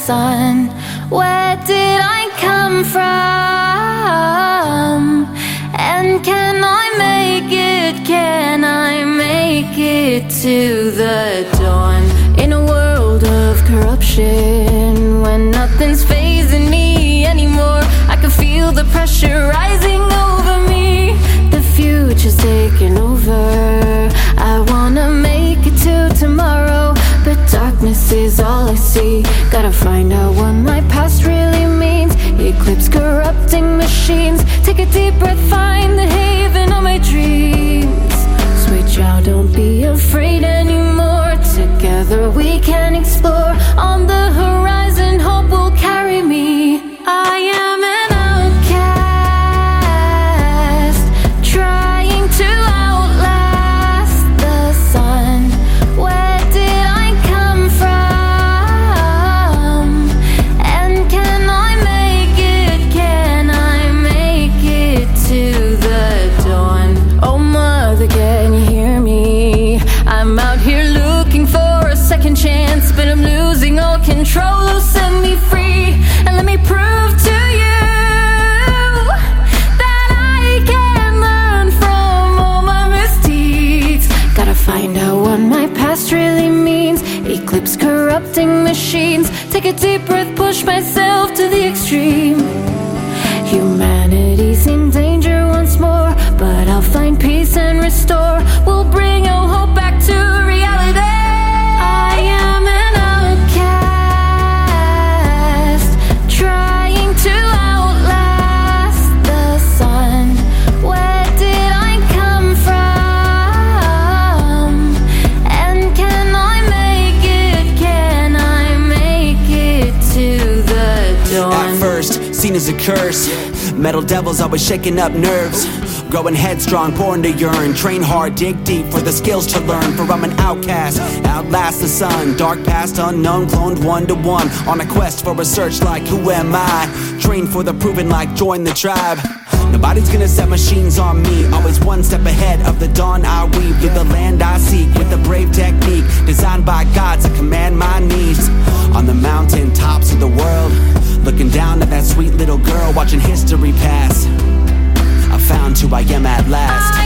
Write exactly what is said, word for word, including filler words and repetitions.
sun. Where did I come from? And can I make it, can I make it to the dawn? In a world of corruption, when nothing's fazing me anymore, I can feel the pressure rising over me. The future's taking over. I wanna make it to tomorrow, but darkness is all I see. Gotta find out what my past really means. Eclipse corrupting machines. Take a deep breath, find the haven of my dreams. Sweet child, don't be afraid anymore. Together we can explore. On the horizon, hope will carry me. I am an outcast, trying to outlast the sun. Where did I come from? And can I make it, can I make it to the dawn? Oh mother, can you hear me? I'm out here looking for a second chance, but I'm losing all control. Oh, set me free and let me prove to you that I can learn from all my misdeeds. Gotta find out what my past really means. Eclipse corrupting machines. Take a deep breath, push myself to the extreme. Humanity's in danger once more, but I'll find peace and restore. We'll bring our hope back to reality. I am an outcast, trying to outlast the sun. Where did I come from? And can I make it, can I make it to the dawn? At first, seen as a curse, metal devils always shaking up nerves. Growing headstrong, born to yearn. Train hard, dig deep for the skills to learn. For I'm an outcast, outlast the sun. Dark past unknown, cloned one to one. On a quest for research like who am I? Trained for the proven like join the tribe. Nobody's gonna set machines on me. Always one step ahead of the dawn I weave. Through the land I seek with a brave technique. Designed by God to command my needs. On the mountain tops of the world, looking down at that sweet little girl, watching history pass. I found who I am at last.